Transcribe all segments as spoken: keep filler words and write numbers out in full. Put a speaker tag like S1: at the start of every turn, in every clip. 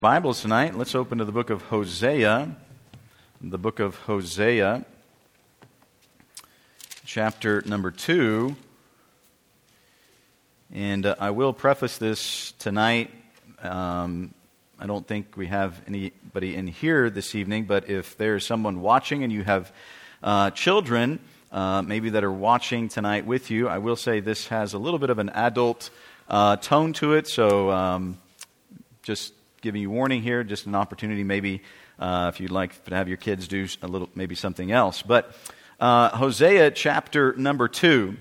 S1: Bibles tonight. Let's open to the book of Hosea. The book of Hosea, chapter number two. And uh, I will preface this tonight. Um, I don't think we have anybody in here this evening, but if there's someone watching and you have uh, children, uh, maybe that are watching tonight with you, I will say this has a little bit of an adult uh, tone to it, so um, just giving you warning here, just an opportunity maybe uh, if you'd like to have your kids do a little, maybe something else. But uh, Hosea chapter number two,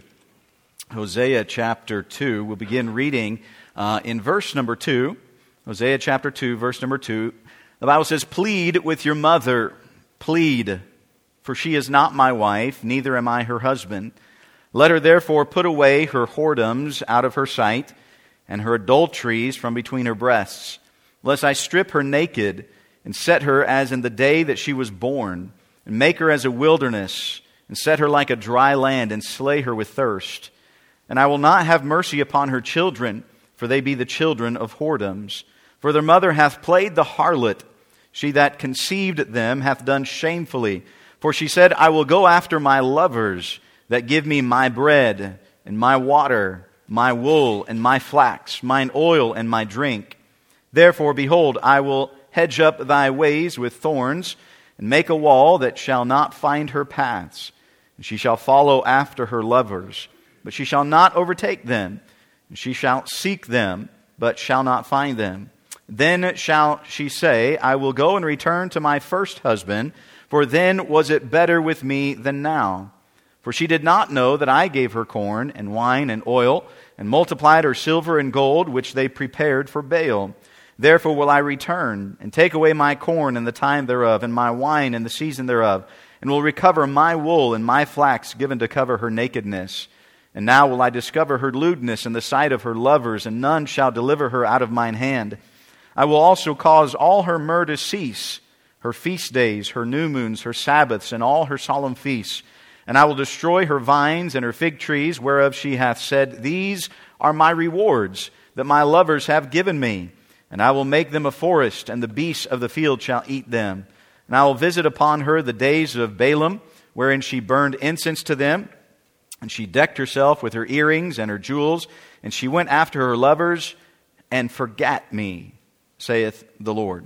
S1: Hosea chapter two, we'll begin reading uh, in verse number two. Hosea chapter two, verse number two. The Bible says, "Plead with your mother, plead, for she is not my wife, neither am I her husband. Let her therefore put away her whoredoms out of her sight, and her adulteries from between her breasts. Lest I strip her naked, and set her as in the day that she was born, and make her as a wilderness, and set her like a dry land, and slay her with thirst. And I will not have mercy upon her children, for they be the children of whoredoms. For their mother hath played the harlot, she that conceived them hath done shamefully. For she said, I will go after my lovers, that give me my bread, and my water, my wool, and my flax, mine oil, and my drink. Therefore, behold, I will hedge up thy ways with thorns, and make a wall that shall not find her paths. And she shall follow after her lovers, but she shall not overtake them. And she shall seek them, but shall not find them. Then shall she say, I will go and return to my first husband, for then was it better with me than now. For she did not know that I gave her corn, and wine, and oil, and multiplied her silver and gold, which they prepared for Baal. Therefore will I return, and take away my corn in the time thereof, and my wine in the season thereof, and will recover my wool and my flax given to cover her nakedness. And now will I discover her lewdness in the sight of her lovers, and none shall deliver her out of mine hand. I will also cause all her myrrh to cease, her feast days, her new moons, her Sabbaths, and all her solemn feasts. And I will destroy her vines and her fig trees, whereof she hath said, These are my rewards, that my lovers have given me. And I will make them a forest, and the beasts of the field shall eat them. And I will visit upon her the days of Balaam, wherein she burned incense to them. And she decked herself with her earrings and her jewels, and she went after her lovers, and forgat me, saith the Lord."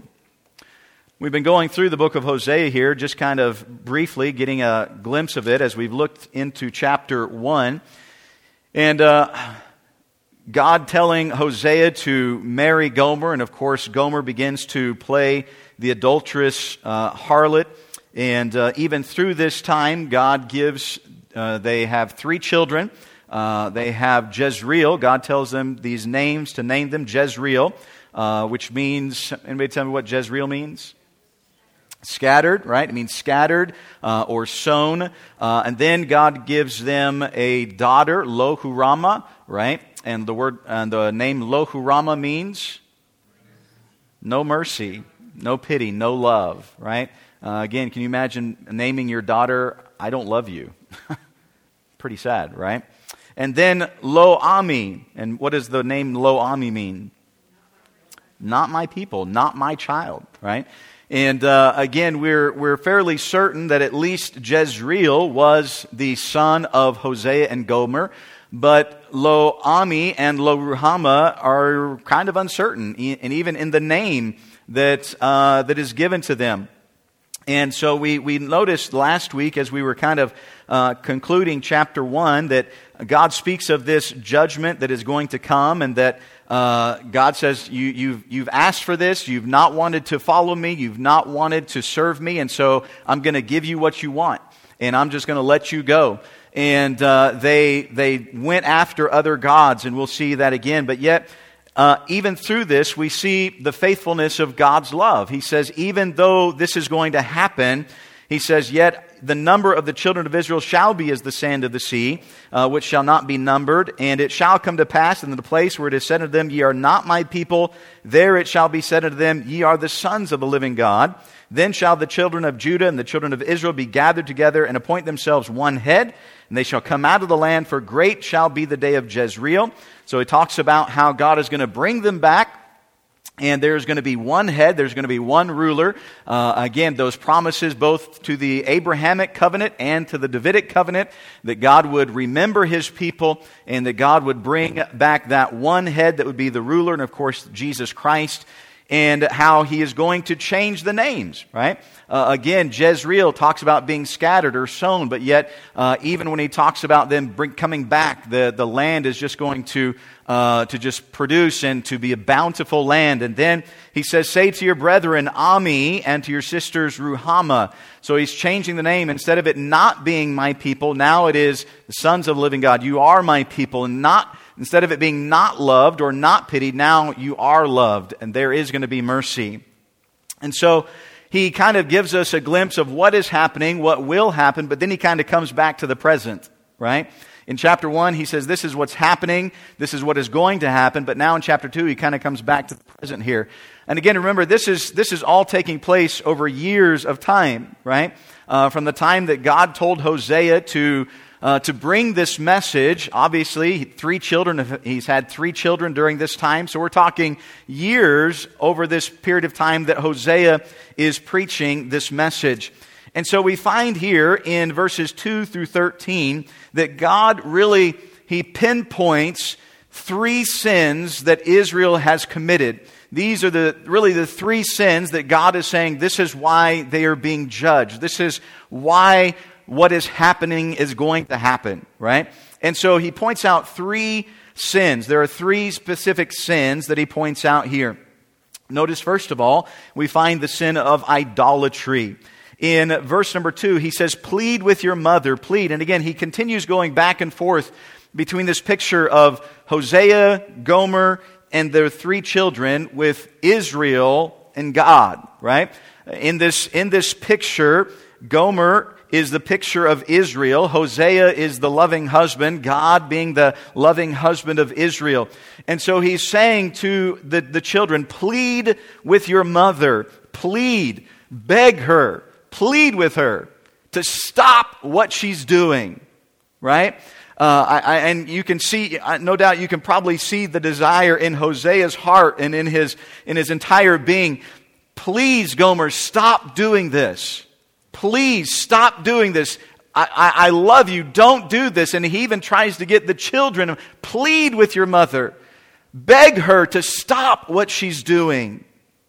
S1: We've been going through the book of Hosea here, just kind of briefly getting a glimpse of it as we've looked into chapter one. And uh, God telling Hosea to marry Gomer, and of course Gomer begins to play the adulterous uh, harlot. And uh, even through this time, God gives, uh, they have three children. Uh, they have Jezreel. God tells them these names to name them. Jezreel, uh, which means, anybody tell me what Jezreel means? Scattered, right? It means scattered uh, or sown. Uh, and then God gives them a daughter, Lo-Hu-Ramah, right? And the word, and the name Lo-Hu-Ramah means no mercy, no pity, no love, right? Uh, again, can you imagine naming your daughter, I don't love you? Pretty sad, right? And then Lo-Ami. And what does the name Lo-Ami mean? Not my people, not my child, right? And uh, again, we're we're fairly certain that at least Jezreel was the son of Hosea and Gomer, but Lo-Ami and Lo-Ruhamah are kind of uncertain, and even in the name that uh, that is given to them. And so we, we noticed last week as we were kind of uh, concluding chapter one that God speaks of this judgment that is going to come, and that uh, God says, you, you've, you've asked for this, you've not wanted to follow me, you've not wanted to serve me, and so I'm going to give you what you want, and I'm just going to let you go. And uh, they they went after other gods, and we'll see that again, but yet Uh, even through this, we see the faithfulness of God's love. He says, even though this is going to happen, he says, yet the number of the children of Israel shall be as the sand of the sea, uh, which shall not be numbered. And it shall come to pass in the place where it is said unto them, Ye are not my people, there it shall be said unto them, Ye are the sons of the living God. Then shall the children of Judah and the children of Israel be gathered together and appoint themselves one head, and they shall come out of the land, for great shall be the day of Jezreel. So he talks about how God is going to bring them back And there's going to be one head, there's going to be one ruler. Uh, again, those promises both to the Abrahamic covenant and to the Davidic covenant, that God would remember His people and that God would bring back that one head that would be the ruler, and of course Jesus Christ, and how He is going to change the names, right? Uh, again, Jezreel talks about being scattered or sown, but yet uh, even when he talks about them bring, coming back, the, the land is just going to uh, to just produce and to be a bountiful land. And then he says, say to your brethren, Ami, and to your sisters, Ruhama. So he's changing the name. Instead of it not being my people, now it is the sons of the living God. You are my people, and not instead of it being not loved or not pitied, now you are loved, and there is going to be mercy. And so he kind of gives us a glimpse of what is happening, what will happen, but then he kind of comes back to the present, right? In chapter one, he says, this is what's happening, this is what is going to happen, but now in chapter two, he kind of comes back to the present here. And again, remember, this is this is all taking place over years of time, right? Uh, from the time that God told Hosea to Uh, to bring this message. Obviously, three children, he's had three children during this time. So we're talking years over this period of time that Hosea is preaching this message. And so we find here in verses two through thirteen that God really, He pinpoints three sins that Israel has committed. These are the really the three sins that God is saying, this is why they are being judged. This is why what is happening is going to happen, right? And so he points out three sins. There are three specific sins that he points out here. Notice, first of all, we find the sin of idolatry. In verse number two, he says, plead with your mother, plead. And again, he continues going back and forth between this picture of Hosea, Gomer, and their three children with Israel and God, right? In this, in this picture, Gomer is the picture of Israel. Hosea is the loving husband, God being the loving husband of Israel. And so he's saying to the, the children, plead with your mother, plead, beg her, plead with her to stop what she's doing, right? Uh, I, I, and you can see, no doubt you can probably see the desire in Hosea's heart and in his, in his entire being. Please, Gomer, stop doing this. Please stop doing this. I, I, I love you. Don't do this. And he even tries to get the children, plead with your mother. Beg her to stop what she's doing.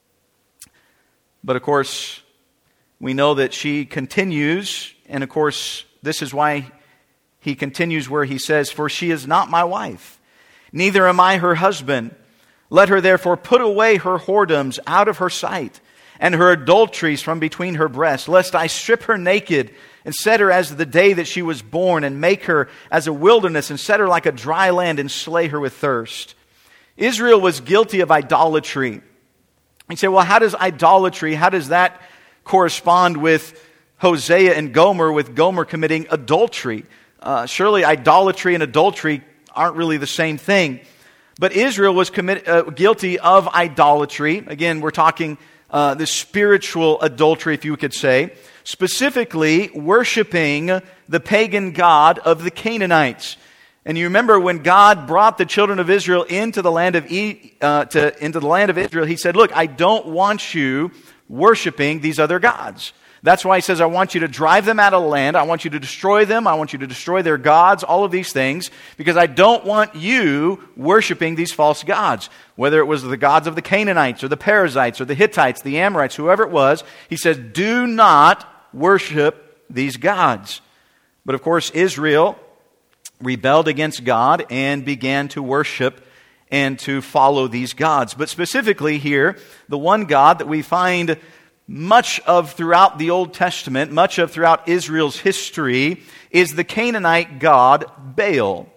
S1: But of course, we know that she continues. And of course, this is why he continues where he says, for she is not my wife, neither am I her husband. Let her therefore put away her whoredoms out of her sight, and her adulteries from between her breasts, lest I strip her naked and set her as the day that she was born, and make her as a wilderness, and set her like a dry land, and slay her with thirst. Israel was guilty of idolatry. You say, well, how does idolatry, how does that correspond with Hosea and Gomer, with Gomer committing adultery? Uh, surely idolatry and adultery aren't really the same thing. But Israel was commit, uh, guilty of idolatry. Again, we're talking Uh, the spiritual adultery, if you could say, specifically worshiping the pagan god of the Canaanites. And you remember when God brought the children of Israel into the land of e- uh, to, into the land of Israel, He said, "Look, I don't want you worshiping these other gods." That's why He says, "I want you to drive them out of the land. I want you to destroy them. I want you to destroy their gods, all of these things, because I don't want you worshiping these false gods." Whether it was the gods of the Canaanites or the Perizzites or the Hittites, the Amorites, whoever it was, He says, do not worship these gods. But of course, Israel rebelled against God and began to worship and to follow these gods. But specifically here, the one God that we find much of throughout the Old Testament, much of throughout Israel's history, is the Canaanite god Baal.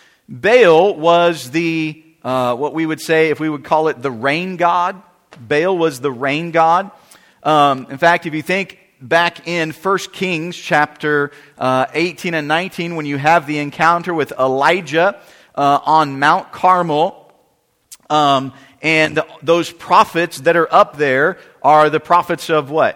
S1: Baal was the, uh, what we would say, if we would call it the rain god. Baal was the rain god. Um, in fact, if you think back in First Kings chapter uh, eighteen and nineteen, when you have the encounter with Elijah uh, on Mount Carmel, um, and those prophets that are up there are the prophets of what?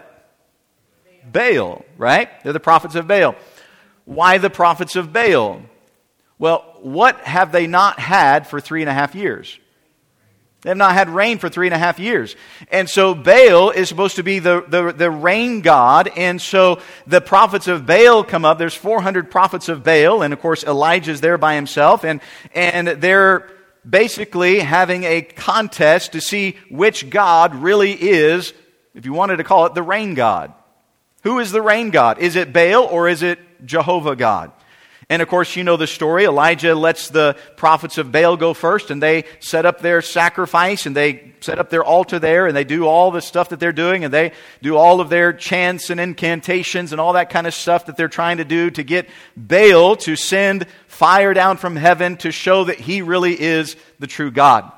S1: Baal, right? They're the prophets of Baal. Why the prophets of Baal? Well, what have they not had for three and a half years? They have not had rain for three and a half years. And so Baal is supposed to be the, the, the rain god. And so the prophets of Baal come up. There's four hundred prophets of Baal. And of course, Elijah's there by himself. And, and they're basically having a contest to see which god really is, if you wanted to call it, the rain god. Who is the rain god? Is it Baal or is it Jehovah God? And of course, you know the story. Elijah lets the prophets of Baal go first, and they set up their sacrifice, and they set up their altar there, and they do all the stuff that they're doing, and they do all of their chants and incantations and all that kind of stuff that they're trying to do to get Baal to send fire down from heaven to show that he really is the true God.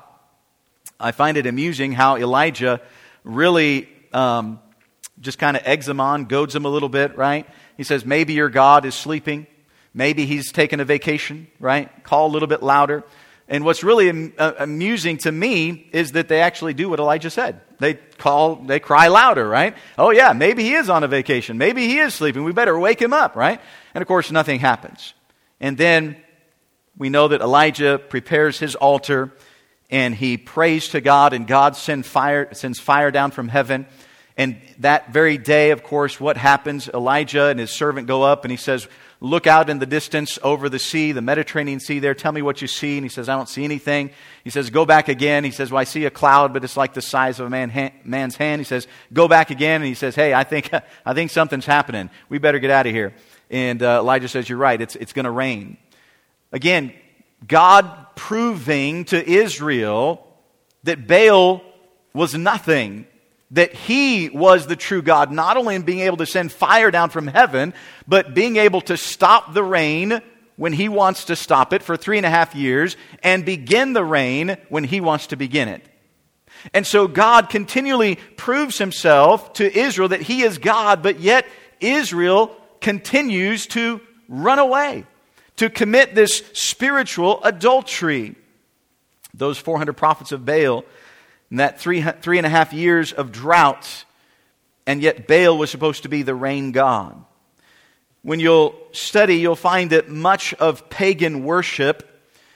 S1: I find it amusing how Elijah really um, just kind of eggs them on, goads them a little bit, right? He says, maybe your God is sleeping. Maybe he's taken a vacation, right? Call a little bit louder. And what's really am- uh, amusing to me is that they actually do what Elijah said. They call, they cry louder, right? Oh yeah, maybe he is on a vacation. Maybe he is sleeping. We better wake him up, right? And of course, nothing happens. And then we know that Elijah prepares his altar and he prays to God, and God send fire, sends fire down from heaven. And that very day, of course, what happens? Elijah and his servant go up and he says, look out in the distance over the sea, the Mediterranean Sea there. Tell me what you see. And he says, I don't see anything. He says, go back again. He says, well, I see a cloud, but it's like the size of a man, ha- man's hand. He says, go back again. And he says, hey, I think I think something's happening. We better get out of here. And uh, Elijah says, you're right. It's, it's going to rain. Again, God proving to Israel that Baal was nothing. That he was the true God, not only in being able to send fire down from heaven, but being able to stop the rain when he wants to stop it for three and a half years and begin the rain when he wants to begin it. And so God continually proves himself to Israel that he is God, but yet Israel continues to run away, to commit this spiritual adultery. Those four hundred prophets of Baal, and that three, three and a half years of drought, and yet Baal was supposed to be the rain god. When you'll study, you'll find that much of pagan worship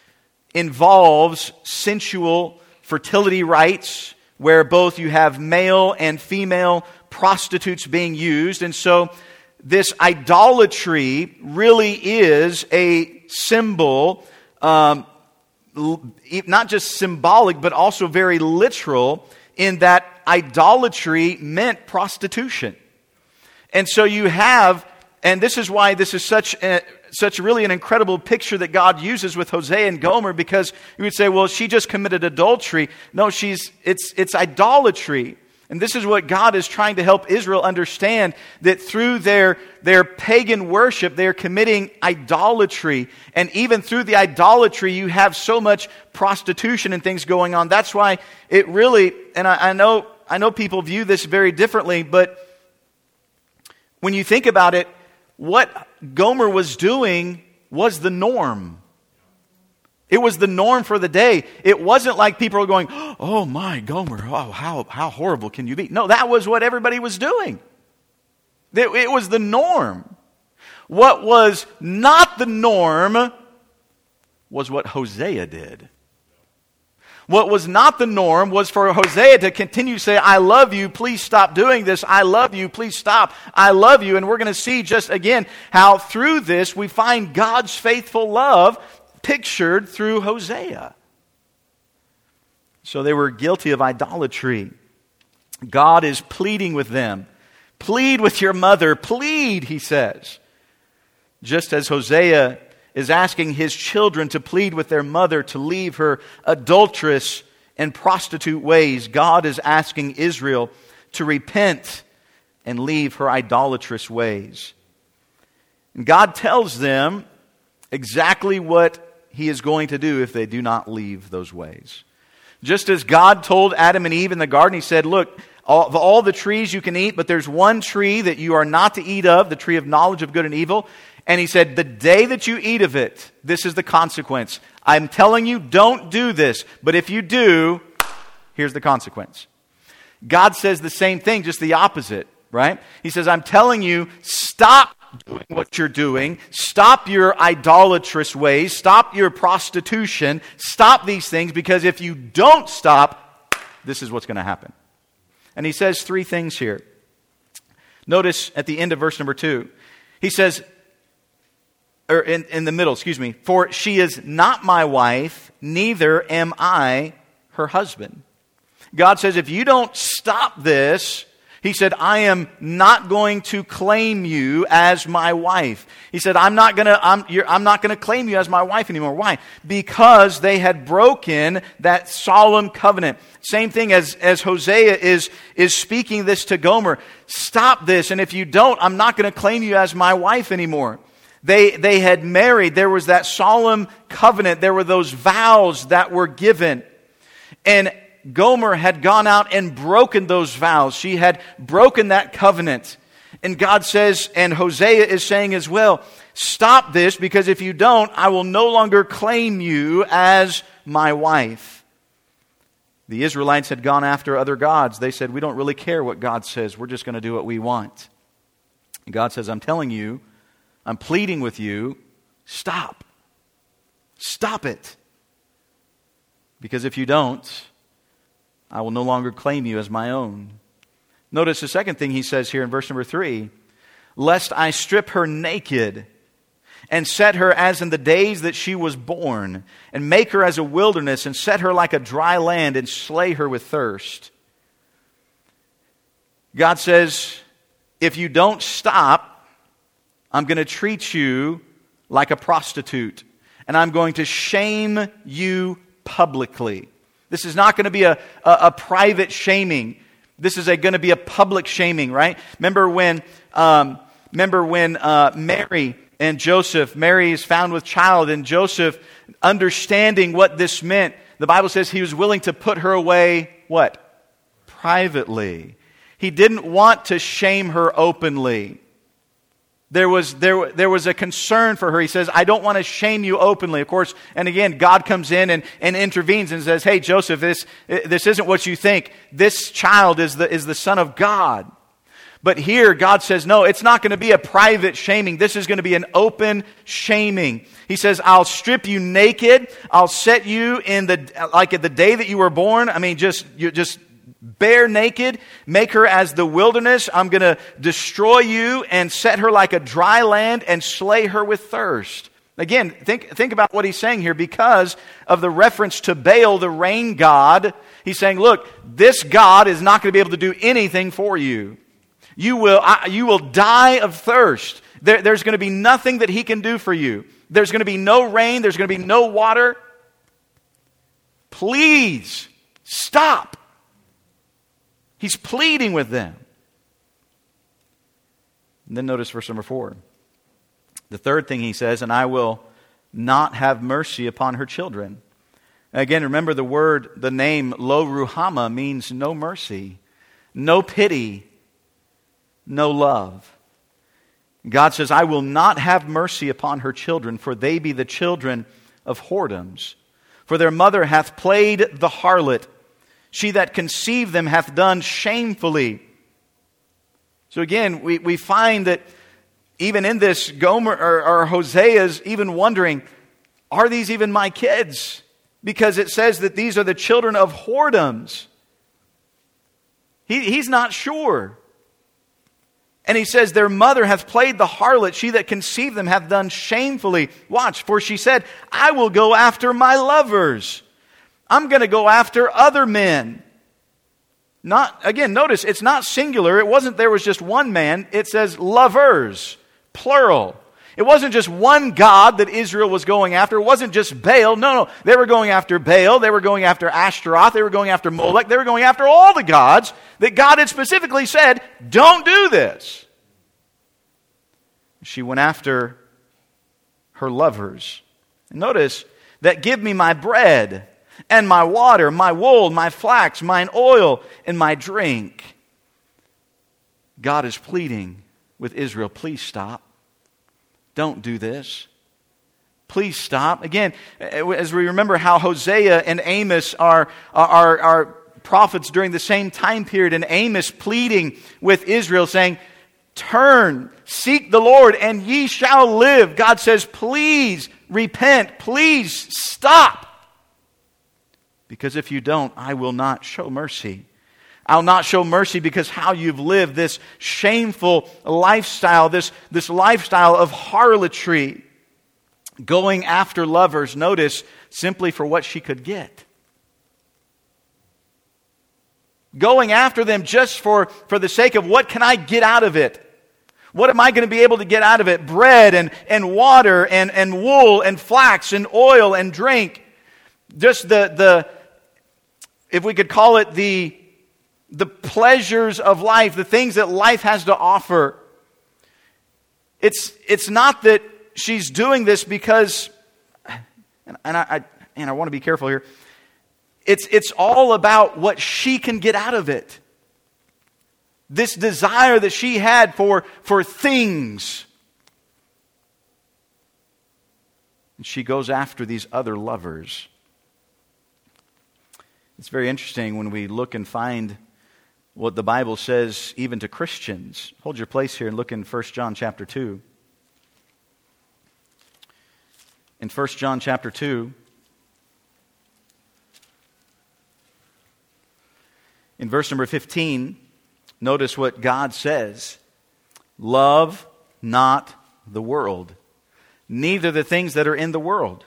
S1: involves sensual fertility rites, where both you have male and female prostitutes being used. And so this idolatry really is a symbol, um, not just symbolic, but also very literal, in that idolatry meant prostitution. And so you have, and this is why this is such a, such really an incredible picture that God uses with Hosea and Gomer, because you would say, well, she just committed adultery. No, she's it's it's idolatry. And this is what God is trying to help Israel understand, that through their, their pagan worship, they're committing idolatry. And even through the idolatry, you have so much prostitution and things going on. That's why it really, and I, I know I know people view this very differently, but when you think about it, what Gomer was doing was the norm. It was the norm for the day. It wasn't like people were going, oh my, Gomer, oh, how, how horrible can you be? No, that was what everybody was doing. It, it was the norm. What was not the norm was what Hosea did. What was not the norm was for Hosea to continue to say, I love you, please stop doing this. I love you, please stop. I love you. And we're going to see just again how through this we find God's faithful love pictured through Hosea. So they were guilty of idolatry. God is pleading with them. Plead with your mother. Plead, he says. Just as Hosea is asking his children to plead with their mother to leave her adulterous and prostitute ways, God is asking Israel to repent and leave her idolatrous ways. And God tells them exactly what he is going to do if they do not leave those ways. Just as God told Adam and Eve in the garden, he said, look, all, all the trees you can eat, but there's one tree that you are not to eat of, the tree of knowledge of good and evil. And he said, the day that you eat of it, this is the consequence. I'm telling you, don't do this. But if you do, here's the consequence. God says the same thing, just the opposite, right? He says, I'm telling you, stop doing what you're doing. Stop your idolatrous ways. Stop your prostitution. Stop these things, because if you don't stop, this is what's going to happen. And he says three things here. Notice at the end of verse number two, he says, or in, in the middle, excuse me, for she is not my wife, neither am I her husband. God says, if you don't stop this, he said, I am not going to claim you as my wife. He said, I'm not going to I'm, you're, I'm not going to claim you as my wife anymore. Why? Because they had broken that solemn covenant. Same thing as, as Hosea is, is speaking this to Gomer. Stop this, and if you don't, I'm not going to claim you as my wife anymore. They, they had married. There was that solemn covenant. There were those vows that were given. And Gomer had gone out and broken those vows. She had broken that covenant. And God says, and Hosea is saying as well, stop this, because if you don't, I will no longer claim you as my wife. The Israelites had gone after other gods. They said, we don't really care what God says. We're just going to do what we want. And God says, I'm telling you, I'm pleading with you, stop. Stop it. Because if you don't, I will no longer claim you as my own. Notice the second thing he says here in verse number three. Lest I strip her naked and set her as in the days that she was born, and make her as a wilderness, and set her like a dry land, and slay her with thirst. God says, if you don't stop, I'm going to treat you like a prostitute, and I'm going to shame you publicly. This is not going to be a, a, a private shaming. This is a, going to be a public shaming, right? Remember when, um, remember when uh, Mary and Joseph, Mary is found with child, and Joseph, understanding what this meant, the Bible says he was willing to put her away, what? Privately. He didn't want to shame her openly. There was, there, there was a concern for her. He says, I don't want to shame you openly. Of course, and again, God comes in and, and intervenes and says, hey, Joseph, this, this isn't what you think. This child is the, is the Son of God. But here, God says, no, it's not going to be a private shaming. This is going to be an open shaming. He says, I'll strip you naked. I'll set you in the, like at the day that you were born. I mean, just, you just, bare naked, make her as the wilderness. I'm going to destroy you and set her like a dry land and slay her with thirst. Again, think, think about what he's saying here. Because of the reference to Baal, the rain god, he's saying, look, this God is not going to be able to do anything for you. You will, you will die of thirst. There, there's going to be nothing that he can do for you. There's going to be no rain. There's going to be no water. Please stop. He's pleading with them. And then notice verse number four. The third thing he says, and I will not have mercy upon her children. Again, remember the word, the name Lo Ruhama means no mercy, no pity, no love. God says, I will not have mercy upon her children, for they be the children of whoredoms. For their mother hath played the harlot. She that conceived them hath done shamefully. So again, we, we find that even in this, Gomer or, or Hosea's even wondering, are these even my kids? Because it says that these are the children of whoredoms. He, he's not sure. And he says, their mother hath played the harlot. She that conceived them hath done shamefully. Watch, for she said, I will go after my lovers. I'm going to go after other men. Not, again, notice, it's not singular. It wasn't there was just one man. It says lovers, plural. It wasn't just one God that Israel was going after. It wasn't just Baal. No, no. They were going after Baal. They were going after Ashtaroth. They were going after Molech. They were going after all the gods that God had specifically said, don't do this. She went after her lovers. And notice that give me my bread and my water, my wool, my flax, mine oil, and my drink. God is pleading with Israel, please stop. Don't do this. Please stop. Again, as we remember how Hosea and Amos are, are, are prophets during the same time period, and Amos pleading with Israel saying, Turn, seek the Lord, and ye shall live. God says, please repent. Please stop. Because if you don't, I will not show mercy. I'll not show mercy because how you've lived this shameful lifestyle, this, this lifestyle of harlotry, going after lovers, notice, simply for what she could get. Going after them just for, for the sake of what can I get out of it? What am I going to be able to get out of it? Bread and, and water and, and wool and flax and oil and drink. Just the, the if we could call it the, the pleasures of life, the things that life has to offer. It's, it's not that she's doing this because, and, and I, I and I want to be careful here, it's, it's all about what she can get out of it. This desire that she had for, for things. And she goes after these other lovers. It's very interesting when we look and find what the Bible says even to Christians. Hold your place here and look in First John chapter two. In First John chapter two, in verse number fifteen, notice what God says. Love not the world, neither the things that are in the world.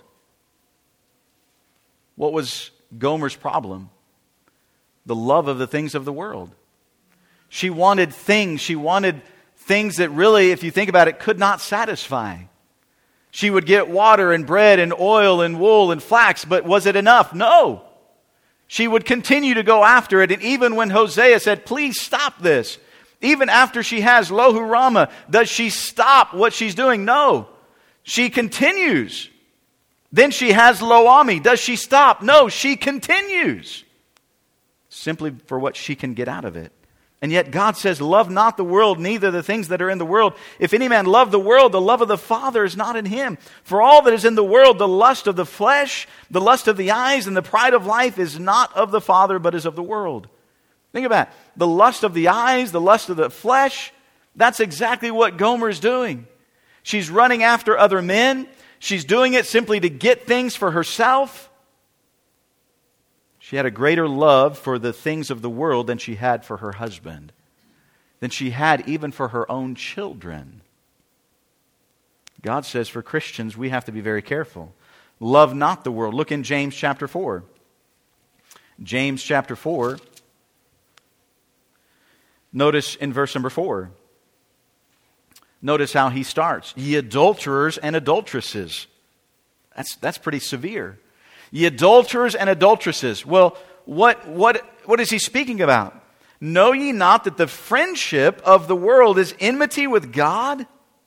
S1: What was Gomer's problem? The love of the things of the world. She wanted things. She wanted things that really, if you think about it, could not satisfy. She would get water and bread and oil and wool and flax, but was it enough? No. She would continue to go after it. And even when Hosea said, please stop this, even after she has Lohu Rama, does she stop what she's doing? No. She continues. Then she has Lo-Ami. Does she stop? No, she continues. Simply for what she can get out of it. And yet God says, love not the world, neither the things that are in the world. If any man love the world, the love of the Father is not in him. For all that is in the world, the lust of the flesh, the lust of the eyes, and the pride of life is not of the Father, but is of the world. Think about it. The lust of the eyes, the lust of the flesh, that's exactly what Gomer's doing. She's running after other men. She's doing it simply to get things for herself. She had a greater love for the things of the world than she had for her husband, than she had even for her own children. God says for Christians, we have to be very careful. Love not the world. Look in James chapter four. James chapter four. Notice in verse number four. Notice how he starts. Ye adulterers and adulteresses. That's, that's pretty severe. Ye adulterers and adulteresses. Well, what, what, what is he speaking about? Know ye not that the friendship of the world is enmity with God?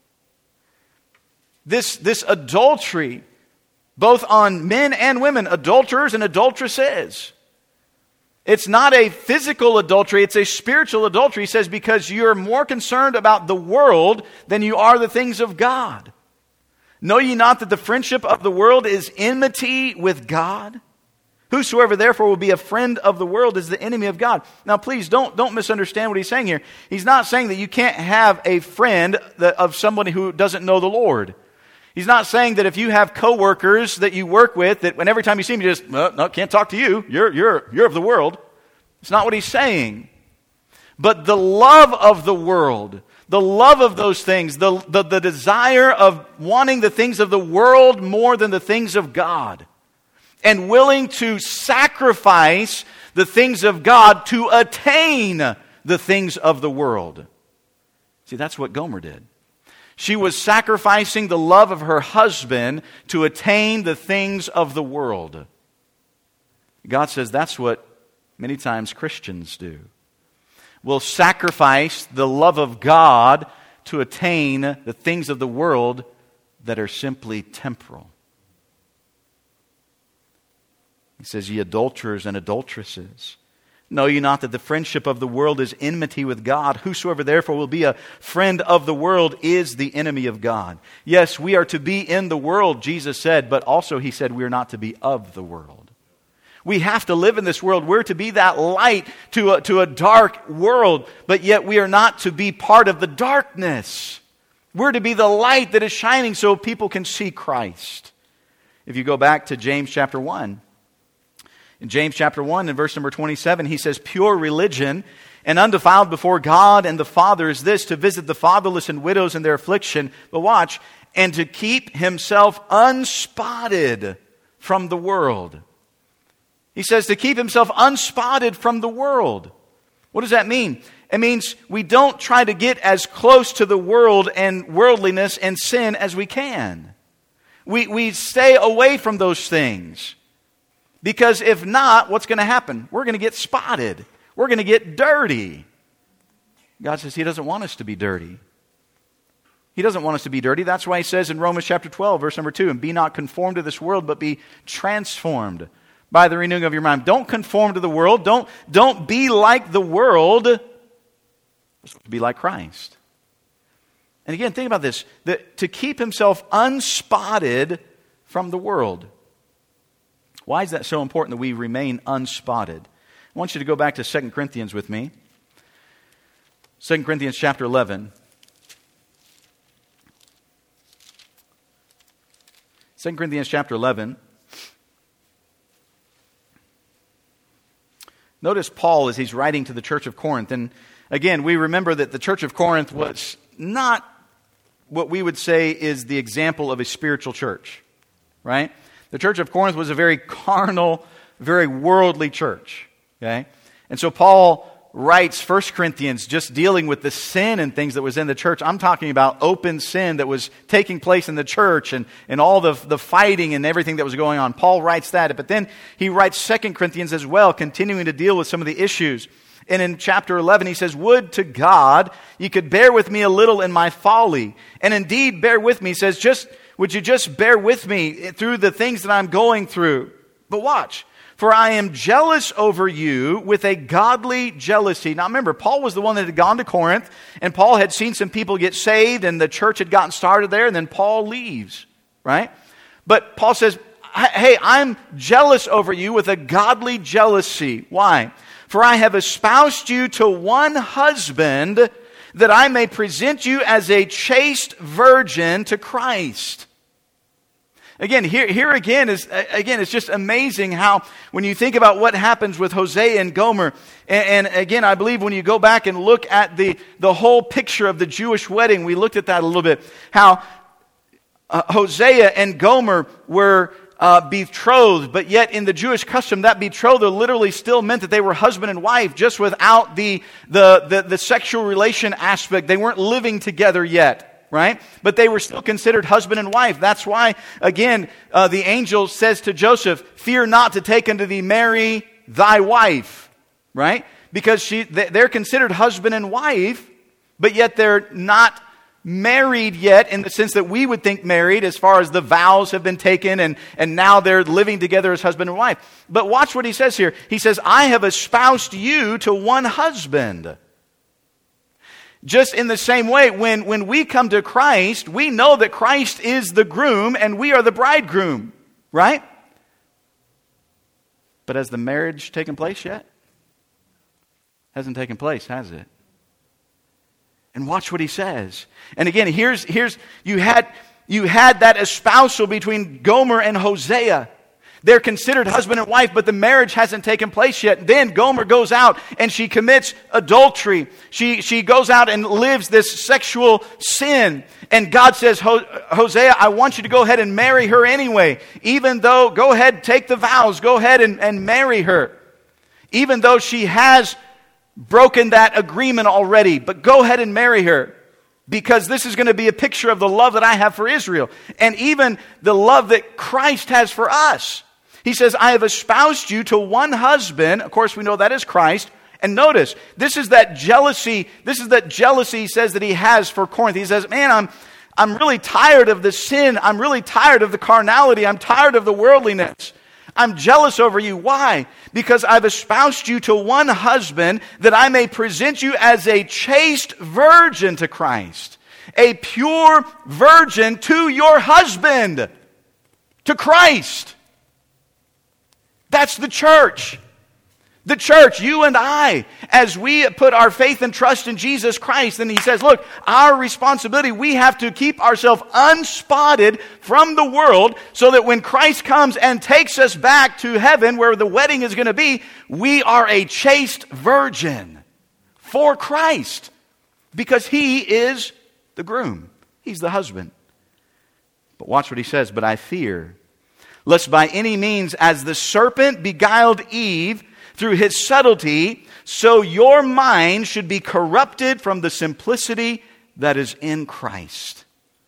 S1: This, this adultery, both on men and women, adulterers and adulteresses. It's not a physical adultery, it's a spiritual adultery. He says, because you're more concerned about the world than you are the things of God. Know ye not that the friendship of the world is enmity with God? Whosoever therefore will be a friend of the world is the enemy of God. Now please don't, don't misunderstand what he's saying here. He's not saying that you can't have a friend that, of somebody who doesn't know the Lord. He's not saying that if you have coworkers that you work with, that when every time you see them, you just, no, no, can't talk to you. You're, you're, you're of the world. It's not what he's saying. But the love of the world, the love of those things, the, the, the desire of wanting the things of the world more than the things of God, and willing to sacrifice the things of God to attain the things of the world. See, that's what Gomer did. She was sacrificing the love of her husband to attain the things of the world. God says that's what many times Christians do. We'll sacrifice the love of God to attain the things of the world that are simply temporal. He says, ye adulterers and adulteresses. Know ye not that the friendship of the world is enmity with God? Whosoever therefore will be a friend of the world is the enemy of God. Yes, we are to be in the world, Jesus said, but also he said we are not to be of the world. We have to live in this world. We're to be that light to a, to a dark world, but yet we are not to be part of the darkness. We're to be the light that is shining so people can see Christ. If you go back to James chapter one, in James chapter one, in verse number twenty-seven, he says, pure religion and undefiled before God and the Father is this, to visit the fatherless and widows in their affliction, but watch, and to keep himself unspotted from the world. He says to keep himself unspotted from the world. What does that mean? It means we don't try to get as close to the world and worldliness and sin as we can. We, we stay away from those things. Because if not, what's going to happen? We're going to get spotted. We're going to get dirty. God says He doesn't want us to be dirty. He doesn't want us to be dirty. That's why He says in Romans chapter twelve, verse number two, and be not conformed to this world, but be transformed by the renewing of your mind. Don't conform to the world. Don't, don't be like the world. We're supposed to be like Christ. And again, think about this. That to keep himself unspotted from the world. Why is that so important that we remain unspotted? I want you to go back to Second Corinthians with me. Second Corinthians chapter eleven. Second Corinthians chapter eleven. Notice Paul as he's writing to the church of Corinth. And again, we remember that the church of Corinth was not what we would say is the example of a spiritual church. Right? The church of Corinth was a very carnal, very worldly church. Okay? And so Paul writes First Corinthians just dealing with the sin and things that was in the church. I'm talking about open sin that was taking place in the church and, and all the, the fighting and everything that was going on. Paul writes that. But then he writes Second Corinthians as well, continuing to deal with some of the issues. And in chapter eleven, he says, would to God you could bear with me a little in my folly. And indeed, bear with me. He says, just would you just bear with me through the things that I'm going through? But watch. For I am jealous over you with a godly jealousy. Now remember, Paul was the one that had gone to Corinth, and Paul had seen some people get saved, and the church had gotten started there, and then Paul leaves, right? But Paul says, hey, I'm jealous over you with a godly jealousy. Why? For I have espoused you to one husband, that I may present you as a chaste virgin to Christ. Again, here, here again is again. It's just amazing how when you think about what happens with Hosea and Gomer, and, and again, I believe when you go back and look at the the whole picture of the Jewish wedding, we looked at that a little bit. How uh, Hosea and Gomer were uh, betrothed, but yet in the Jewish custom, that betrothal literally still meant that they were husband and wife, just without the the the, the sexual relation aspect. They weren't living together yet. Right? But they were still considered husband and wife. That's why, again, uh, the angel says to Joseph, fear not to take unto thee Mary, thy wife. Right? Because she, they're considered husband and wife, but yet they're not married yet in the sense that we would think married as far as the vows have been taken and, and now they're living together as husband and wife. But watch what he says here. He says, I have espoused you to one husband. Just in the same way, when, when we come to Christ, we know that Christ is the groom and we are the bridegroom, right? But has the marriage taken place yet? Hasn't taken place, has it? And watch what he says. And again, here's, here's you had, you had that espousal between Gomer and Hosea. They're considered husband and wife, but the marriage hasn't taken place yet. Then Gomer goes out and she commits adultery. She, she goes out and lives this sexual sin. And God says, Hosea, I want you to go ahead and marry her anyway. Even though, go ahead, take the vows. Go ahead and, and marry her. Even though she has broken that agreement already. But go ahead and marry her. Because this is going to be a picture of the love that I have for Israel. And even the love that Christ has for us. He says, I have espoused you to one husband. Of course, we know that is Christ. And notice, this is that jealousy. This is that jealousy he says that he has for Corinth. He says, man, I'm, I'm really tired of the sin. I'm really tired of the carnality. I'm tired of the worldliness. I'm jealous over you. Why? Because I've espoused you to one husband that I may present you as a chaste virgin to Christ. A pure virgin to your husband. To Christ. That's the church. The church, you and I, as we put our faith and trust in Jesus Christ, and he says, look, our responsibility, we have to keep ourselves unspotted from the world so that when Christ comes and takes us back to heaven where the wedding is going to be, we are a chaste virgin for Christ because he is the groom. He's the husband. But watch what he says, but I fear, lest by any means as the serpent beguiled Eve through his subtlety, so your mind should be corrupted from the simplicity that is in Christ.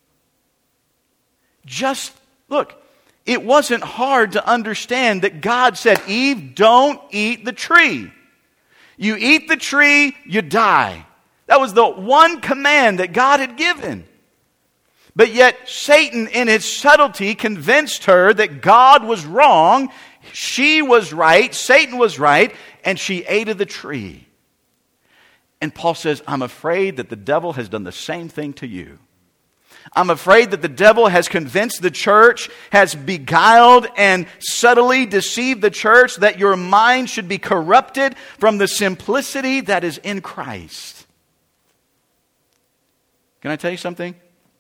S1: Just, look, it wasn't hard to understand that God said, Eve, don't eat the tree. You eat the tree, you die. That was the one command that God had given. But yet Satan in his subtlety convinced her that God was wrong, she was right, Satan was right, and she ate of the tree. And Paul says, I'm afraid that the devil has done the same thing to you. I'm afraid that the devil has convinced the church, has beguiled and subtly deceived the church that your mind should be corrupted from the simplicity that is in Christ. Can I tell you something?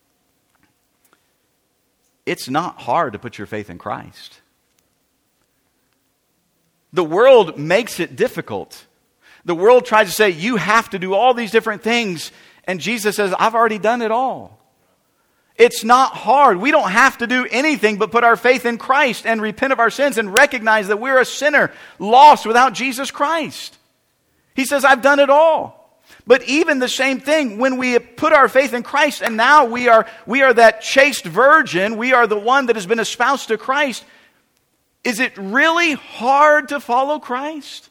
S1: It's not hard to put your faith in Christ. The world makes it difficult. The world tries to say, you have to do all these different things. And Jesus says, I've already done it all. It's not hard. We don't have to do anything but put our faith in Christ and repent of our sins and recognize that we're a sinner, lost without Jesus Christ. He says, I've done it all. But even the same thing, when we put our faith in Christ and now we are, we are that chaste virgin, we are the one that has been espoused to Christ, is it really hard to follow Christ?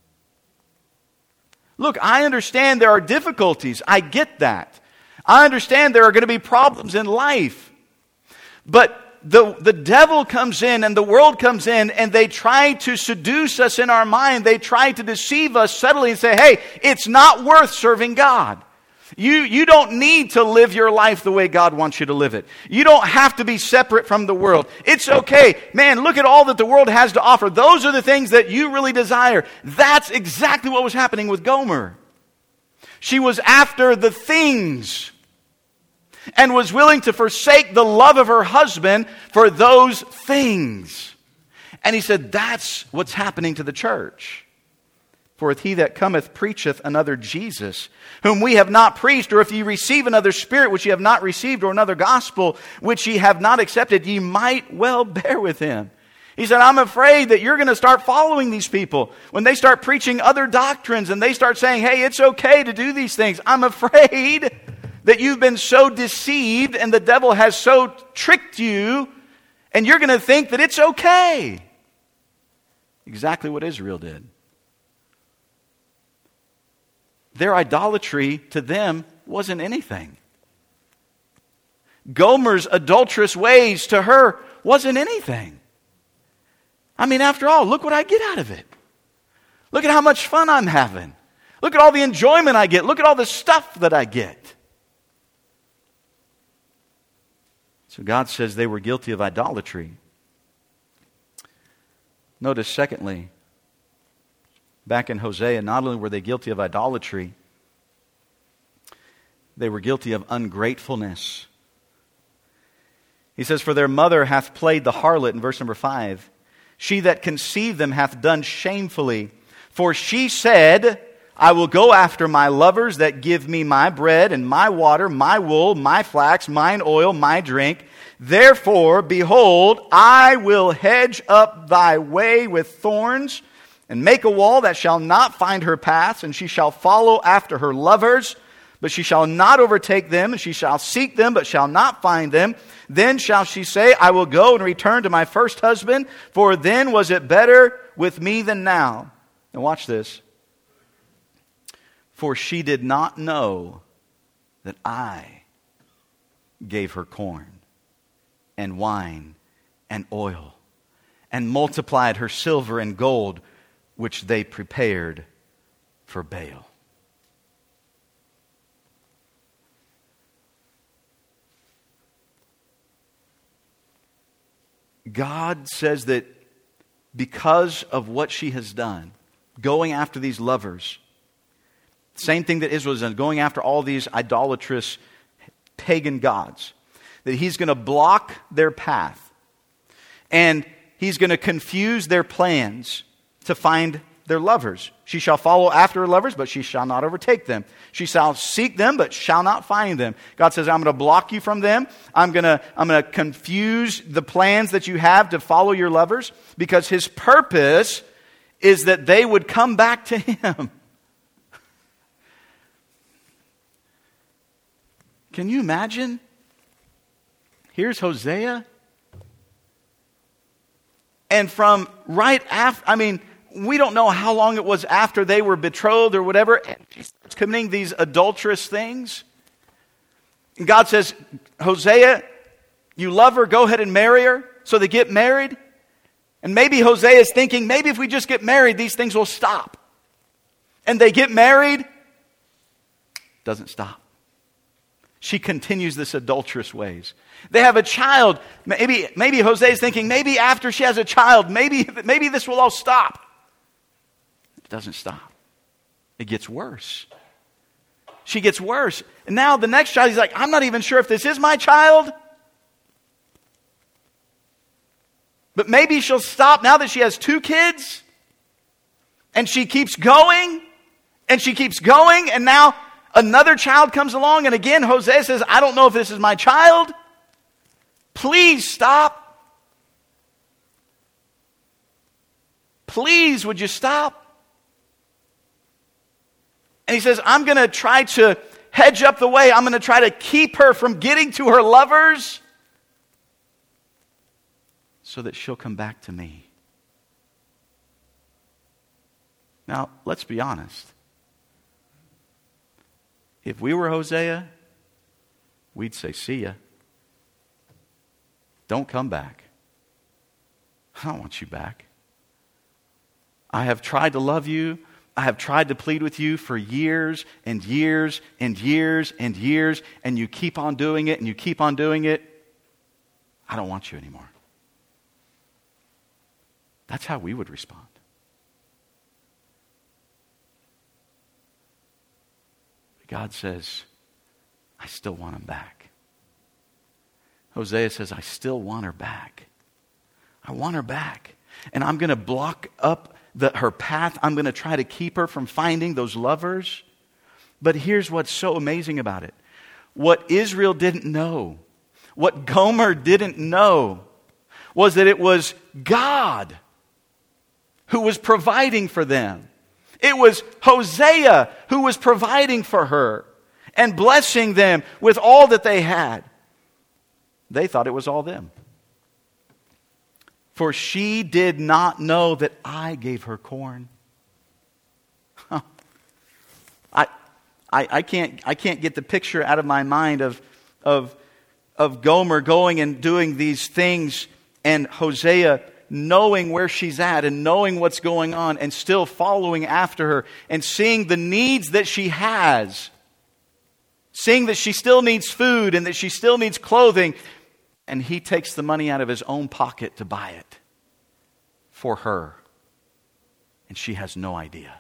S1: Look, I understand there are difficulties. I get that. I understand there are going to be problems in life. But the, the devil comes in and the world comes in and they try to seduce us in our mind. They try to deceive us subtly and say, hey, it's not worth serving God. You, you don't need to live your life the way God wants you to live it. You don't have to be separate from the world. It's okay. Man, look at all that the world has to offer. Those are the things that you really desire. That's exactly what was happening with Gomer. She was after the things and was willing to forsake the love of her husband for those things. And he said, that's what's happening to the church. For if he that cometh preacheth another Jesus, whom we have not preached, or if ye receive another spirit which ye have not received, or another gospel which ye have not accepted, ye might well bear with him. He said, I'm afraid that you're going to start following these people. When they start preaching other doctrines and they start saying, hey, it's okay to do these things, I'm afraid that you've been so deceived and the devil has so tricked you, and you're going to think that it's okay. Exactly what Israel did. Their idolatry to them wasn't anything. Gomer's adulterous ways to her wasn't anything. I mean, after all, look what I get out of it. Look at how much fun I'm having. Look at all the enjoyment I get. Look at all the stuff that I get. So God says they were guilty of idolatry. Notice, secondly, back in Hosea, not only were they guilty of idolatry, they were guilty of ungratefulness. He says, for their mother hath played the harlot, in verse number five. She that conceived them hath done shamefully. For she said, I will go after my lovers that give me my bread and my water, my wool, my flax, mine oil, my drink. Therefore, behold, I will hedge up thy way with thorns, and make a wall that shall not find her paths, and she shall follow after her lovers, but she shall not overtake them, and she shall seek them, but shall not find them. Then shall she say, I will go and return to my first husband, for then was it better with me than now. Now watch this. For she did not know that I gave her corn and wine and oil, and multiplied her silver and gold, which they prepared for Baal. God says that because of what she has done, going after these lovers. Same thing that Israel has done, going after all these idolatrous pagan gods. That he's going to block their path. And he's going to confuse their plans to find their lovers. She shall follow after her lovers, but she shall not overtake them. She shall seek them, but shall not find them. God says, I'm going to block you from them. I'm going to, I'm going to confuse the plans that you have to follow your lovers, because his purpose is that they would come back to him. Can you imagine? Here's Hosea. And from right after, I mean, we don't know how long it was after they were betrothed or whatever, and she starts committing these adulterous things. And God says, Hosea, you love her, go ahead and marry her. So they get married. And maybe Hosea is thinking, maybe if we just get married, these things will stop. And they get married. Doesn't stop. She continues this adulterous ways. They have a child. Maybe, maybe Hosea is thinking, maybe after she has a child, maybe, maybe this will all stop. It doesn't stop. It gets worse. She gets worse. And now the next child, he's like, I'm not even sure if this is my child. But maybe she'll stop now that she has two kids. And she keeps going. And she keeps going. And now another child comes along. And again, Hosea says, I don't know if this is my child. Please stop. Please, would you stop? And he says, I'm going to try to hedge up the way. I'm going to try to keep her from getting to her lovers so that she'll come back to me. Now, let's be honest. If we were Hosea, we'd say, see ya. Don't come back. I don't want you back. I have tried to love you. I have tried to plead with you for years and years and years and years, and you keep on doing it and you keep on doing it. I don't want you anymore. That's how we would respond. God says, I still want him back. Hosea says, I still want her back. I want her back. And I'm going to block up the, her path. I'm going to try to keep her from finding those lovers. But here's what's so amazing about it. What Israel didn't know, what Gomer didn't know, was that it was God who was providing for them. It was Hosea who was providing for her and blessing them with all that they had. They thought it was all them. For she did not know that I gave her corn. Huh. I, I, I can't, I can't get the picture out of my mind of, of, of Gomer going and doing these things and Hosea knowing where she's at and knowing what's going on and still following after her and seeing the needs that she has. Seeing that she still needs food and that she still needs clothing. And he takes the money out of his own pocket to buy it for her. And she has no idea.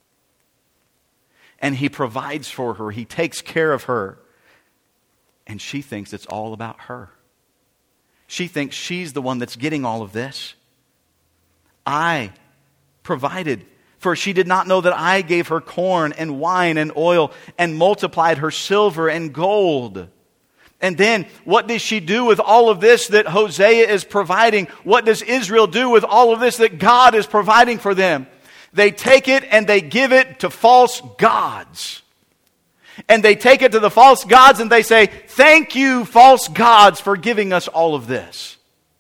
S1: And he provides for her. He takes care of her. And she thinks it's all about her. She thinks she's the one that's getting all of this. I provided, for she did not know that I gave her corn and wine and oil and multiplied her silver and gold. And then what does she do with all of this that Hosea is providing? What does Israel do with all of this that God is providing for them? They take it and they give it to false gods. And they take it to the false gods and they say, thank you, false gods, for giving us all of this.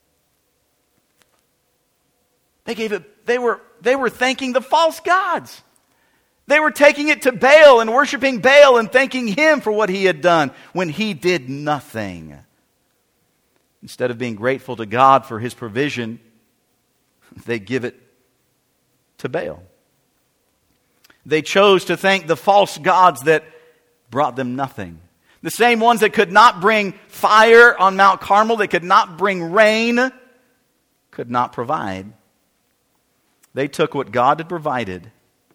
S1: They gave it, they were, they were thanking the false gods. They were taking it to Baal and worshiping Baal and thanking him for what he had done when he did nothing. Instead of being grateful to God for his provision, they give it to Baal. They chose to thank the false gods that brought them nothing. The same ones that could not bring fire on Mount Carmel, that could not bring rain, could not provide. They took what God had provided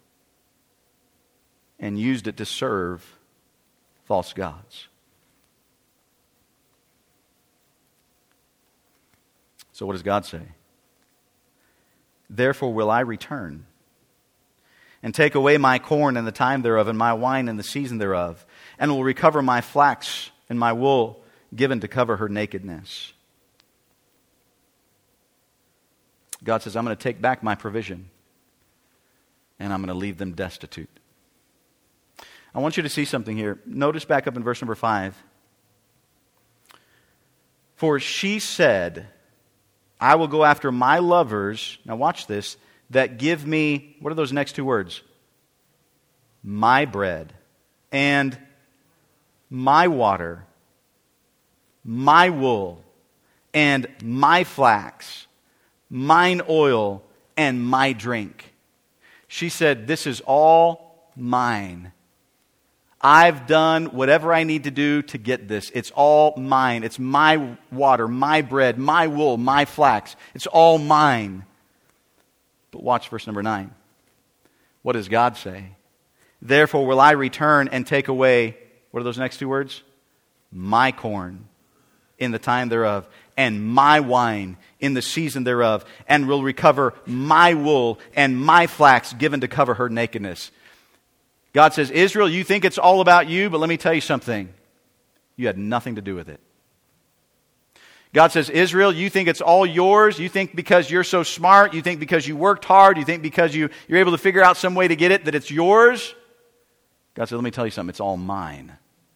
S1: and used it to serve false gods. So what does God say? Therefore will I return and take away my corn in the time thereof, and my wine in the season thereof, and will recover my flax and my wool given to cover her nakedness. God says, I'm going to take back my provision, and I'm going to leave them destitute. I want you to see something here. Notice back up in verse number five. For she said, I will go after my lovers, now watch this, that give me, what are those next two words? My bread, and my water, my wool, and my flax, mine oil, and my drink. She said, this is all mine. I've done whatever I need to do to get this. It's all mine. It's my water, my bread, my wool, my flax. It's all mine. But watch verse number nine. What does God say? Therefore will I return and take away, what are those next two words? My corn in the time thereof, and my wine in the season thereof, and will recover my wool and my flax given to cover her nakedness. God says, Israel, you think it's all about you, but let me tell you something. You had nothing to do with it. God says, Israel, you think it's all yours. You think because you're so smart, you think because you worked hard, you think because you, you're able to figure out some way to get it, that it's yours. God said, let me tell you something. It's all mine.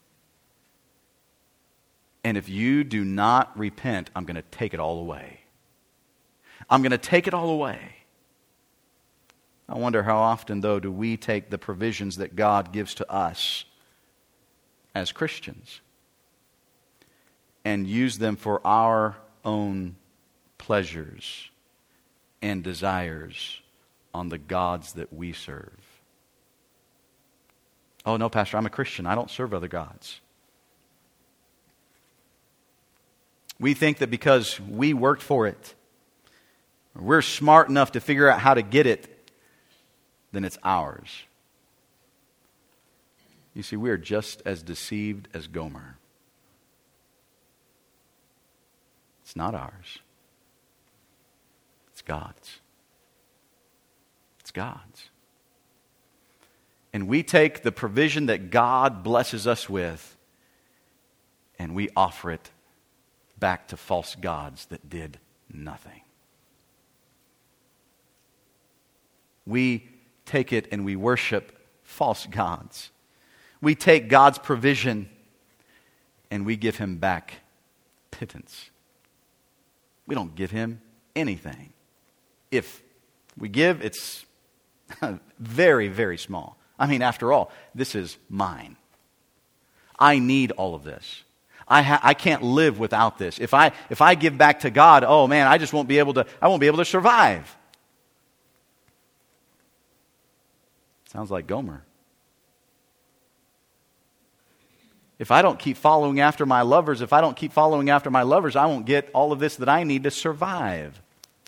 S1: And if you do not repent, I'm going to take it all away. I'm going to take it all away. I wonder how often, though, do we take the provisions that God gives to us as Christians and use them for our own pleasures and desires on the gods that we serve. Oh, no, Pastor, I'm a Christian. I don't serve other gods. We think that because we worked for it, or we're smart enough to figure out how to get it, then it's ours. You see, we are just as deceived as Gomer. It's not ours. It's God's. It's God's. And we take the provision that God blesses us with, and we offer it back to false gods that did nothing. We take it and we worship false gods. We take God's provision and we give Him back pittance. We don't give Him anything. If we give, it's very, very small. I mean, after all, this is mine. I need all of this. I ha- I can't live without this. If I if I give back to God, oh man, I just won't be able to. I won't be able to survive. Sounds like Gomer. If I don't keep following after my lovers, if I don't keep following after my lovers, I won't get all of this that I need to survive.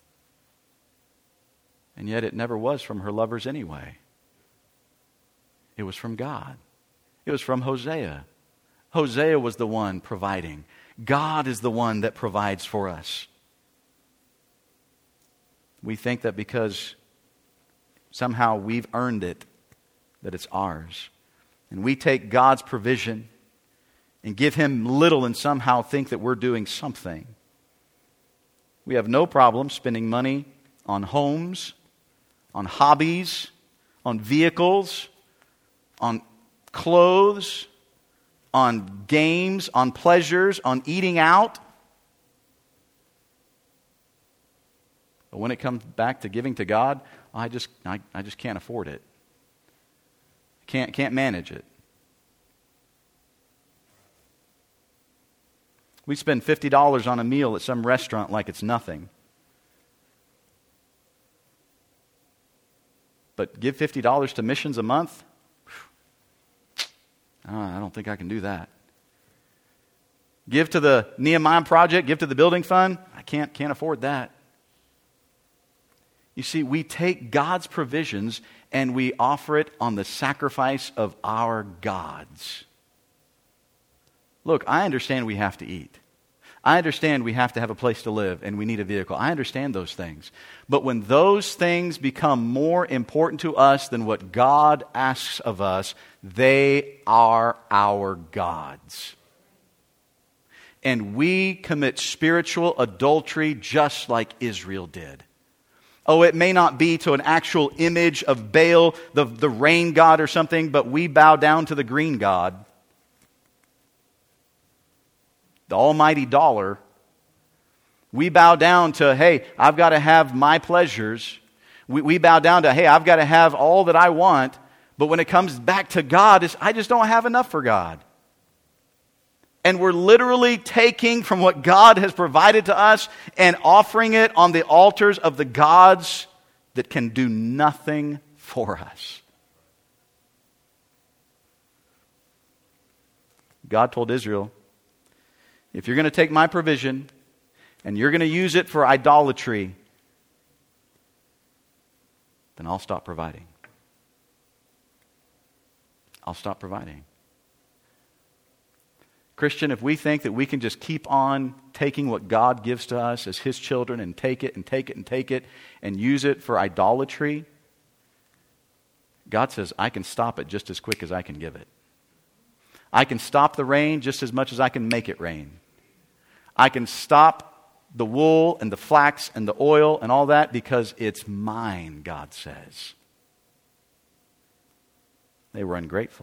S1: And yet it never was from her lovers anyway. It was from God. It was from Hosea. Hosea was the one providing. God is the one that provides for us. We think that because somehow we've earned it, that it's ours. And we take God's provision and give Him little and somehow think that we're doing something. We have no problem spending money on homes, on hobbies, on vehicles, on clothes, on games, on pleasures, on eating out. But when it comes back to giving to God, I just I, I just can't afford it. Can't can't manage it. We spend fifty dollars on a meal at some restaurant like it's nothing. But give fifty dollars to missions a month? I don't think I can do that. Give to the Nehemiah Project, give to the building fund? I can't can't afford that. You see, we take God's provisions and we offer it on the sacrifice of our gods. Look, I understand we have to eat. I understand we have to have a place to live and we need a vehicle. I understand those things. But when those things become more important to us than what God asks of us, they are our gods. And we commit spiritual adultery just like Israel did. Oh, it may not be to an actual image of Baal, the, the rain god or something, but we bow down to the green god, the almighty dollar. We bow down to, hey, I've got to have my pleasures. We, we bow down to, hey, I've got to have all that I want. But when it comes back to God, it's, I just don't have enough for God. And we're literally taking from what God has provided to us and offering it on the altars of the gods that can do nothing for us. God told Israel, if you're going to take my provision and you're going to use it for idolatry, then I'll stop providing. I'll stop providing. Christian, if we think that we can just keep on taking what God gives to us as His children and take it and take it and take it and use it for idolatry, God says, I can stop it just as quick as I can give it. I can stop the rain just as much as I can make it rain. I can stop the wool and the flax and the oil and all that because it's mine, God says. They were ungrateful.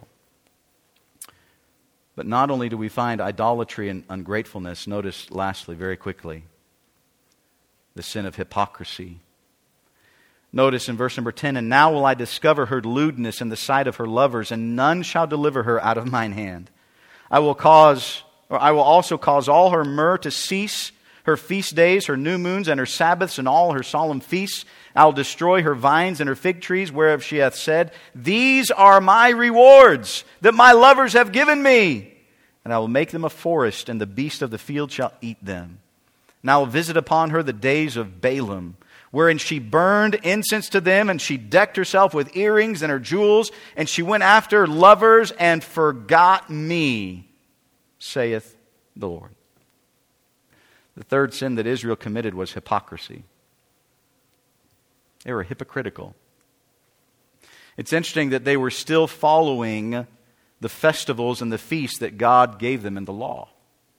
S1: But not only do we find idolatry and ungratefulness, notice lastly, very quickly, the sin of hypocrisy. Notice in verse number ten, and now will I discover her lewdness in the sight of her lovers, and none shall deliver her out of mine hand. I will cause, or I will also cause all her myrrh to cease, her feast days, her new moons, and her Sabbaths, and all her solemn feasts. I will destroy her vines and her fig trees, whereof she hath said, these are my rewards that my lovers have given me. And I will make them a forest, and the beast of the field shall eat them. And I will visit upon her the days of Balaam, wherein she burned incense to them, and she decked herself with earrings and her jewels, and she went after lovers and forgot me, saith the Lord. The third sin that Israel committed was hypocrisy. They were hypocritical. It's interesting that they were still following the festivals and the feasts that God gave them in the law.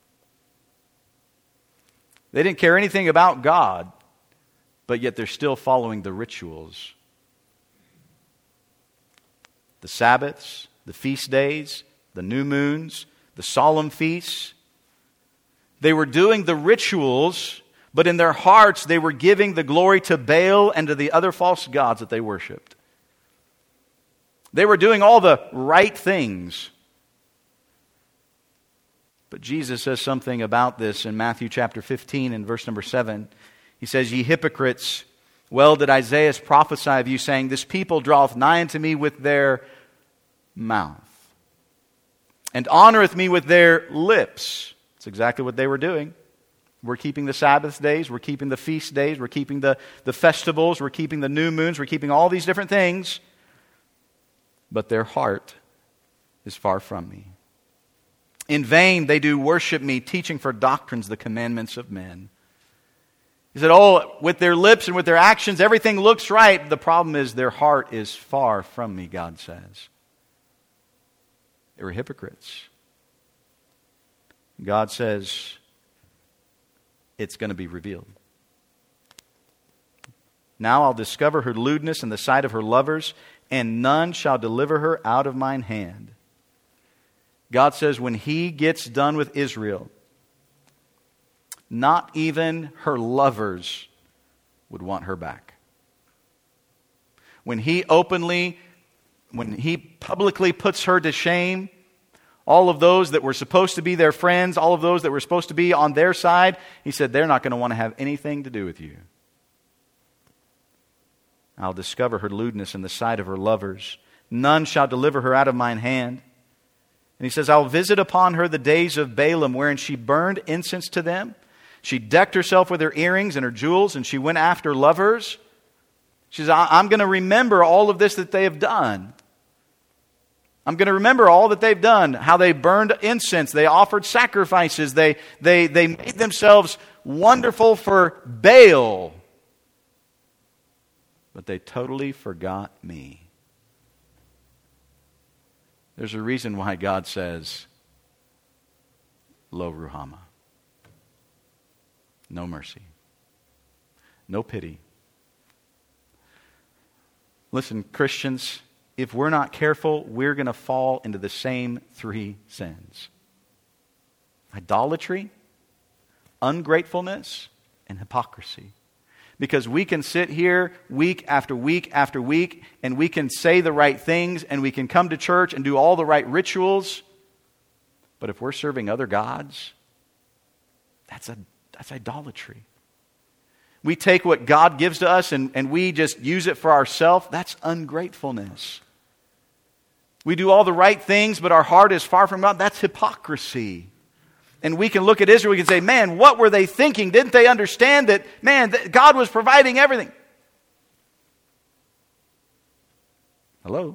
S1: They didn't care anything about God, but yet they're still following the rituals. The Sabbaths, the feast days, the new moons, the solemn feasts. They were doing the rituals, but in their hearts they were giving the glory to Baal and to the other false gods that they worshipped. They were doing all the right things. But Jesus says something about this in Matthew chapter fifteen and verse number seven. He says, ye hypocrites, well did Isaiah prophesy of you, saying, this people draweth nigh unto me with their mouth, and honoreth me with their lips. That's exactly what they were doing. We're keeping the Sabbath days, we're keeping the feast days, we're keeping the, the festivals, we're keeping the new moons, we're keeping all these different things. But their heart is far from me. In vain they do worship me, teaching for doctrines the commandments of men. He said, oh, with their lips and with their actions, everything looks right. The problem is their heart is far from me, God says. They were hypocrites. God says, it's going to be revealed. Now I'll discover her lewdness in the sight of her lovers, and none shall deliver her out of mine hand. God says when He gets done with Israel, not even her lovers would want her back. When He openly, when He publicly puts her to shame, all of those that were supposed to be their friends, all of those that were supposed to be on their side, He said they're not going to want to have anything to do with you. I'll discover her lewdness in the sight of her lovers. None shall deliver her out of mine hand. And He says, I'll visit upon her the days of Balaam, wherein she burned incense to them. She decked herself with her earrings and her jewels, and she went after lovers. She says, I'm going to remember all of this that they have done. I'm going to remember all that they've done, how they burned incense, they offered sacrifices, they, they, they made themselves wonderful for Baal. But they totally forgot me. There's a reason why God says, Lo Ruhama. No mercy. No pity. Listen, Christians, if we're not careful, we're going to fall into the same three sins. Idolatry, ungratefulness, and hypocrisy. Because we can sit here week after week after week, and we can say the right things, and we can come to church and do all the right rituals. But if we're serving other gods, that's a that's idolatry. We take what God gives to us and, and we just use it for ourselves. That's ungratefulness. We do all the right things, but our heart is far from God. That's hypocrisy. And we can look at Israel, we can say, man, what were they thinking? Didn't they understand that, man, that God was providing everything? Hello?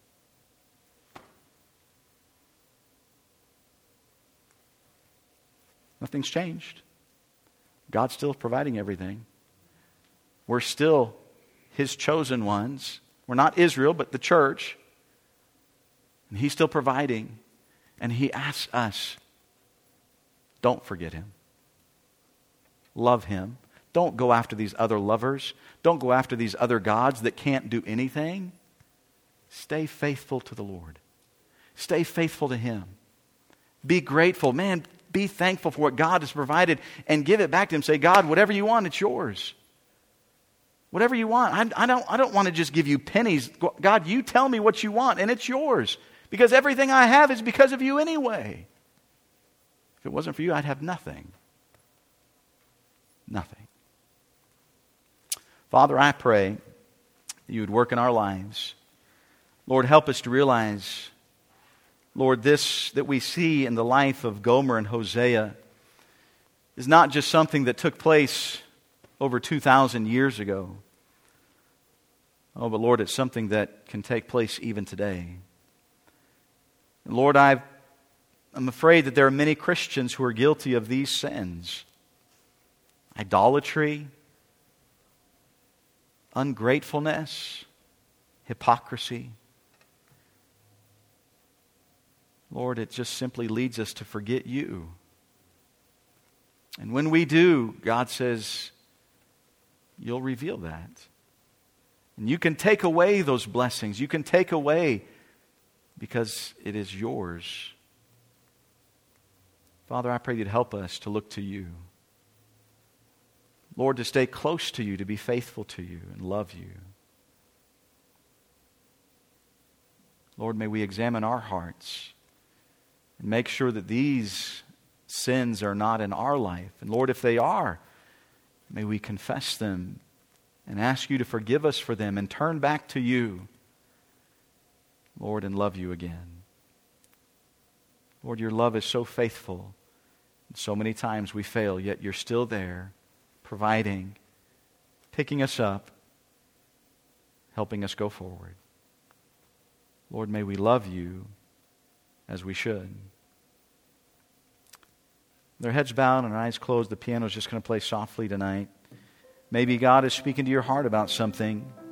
S1: Nothing's changed. God's still providing everything. We're still His chosen ones. We're not Israel, but the church. And He's still providing. And He asks us, don't forget Him. Love Him. Don't go after these other lovers. Don't go after these other gods that can't do anything. Stay faithful to the Lord. Stay faithful to Him. Be grateful. Man, be thankful for what God has provided and give it back to Him. Say, God, whatever you want, it's yours. Whatever you want. I, I don't, I don't want to just give you pennies. God, you tell me what you want and it's yours. Because everything I have is because of you anyway. If it wasn't for you, I'd have nothing. Nothing. Father, I pray that you would work in our lives. Lord, help us to realize, Lord, this that we see in the life of Gomer and Hosea is not just something that took place over two thousand years ago. Oh, but Lord, it's something that can take place even today. And Lord, I've, I'm afraid that there are many Christians who are guilty of these sins. Idolatry, ungratefulness, hypocrisy. Lord, it just simply leads us to forget you. And when we do, God says, you'll reveal that. And you can take away those blessings. You can take away because it is yours. Father, I pray you'd help us to look to you. Lord, to stay close to you, to be faithful to you and love you. Lord, may we examine our hearts and make sure that these sins are not in our life. And Lord, if they are, may we confess them and ask you to forgive us for them and turn back to you, Lord, and love you again. Lord, your love is so faithful. And so many times we fail, yet you're still there, providing, picking us up, helping us go forward. Lord, may we love you as we should. Their heads bowed and our eyes closed. The piano is just going to play softly tonight. Maybe God is speaking to your heart about something.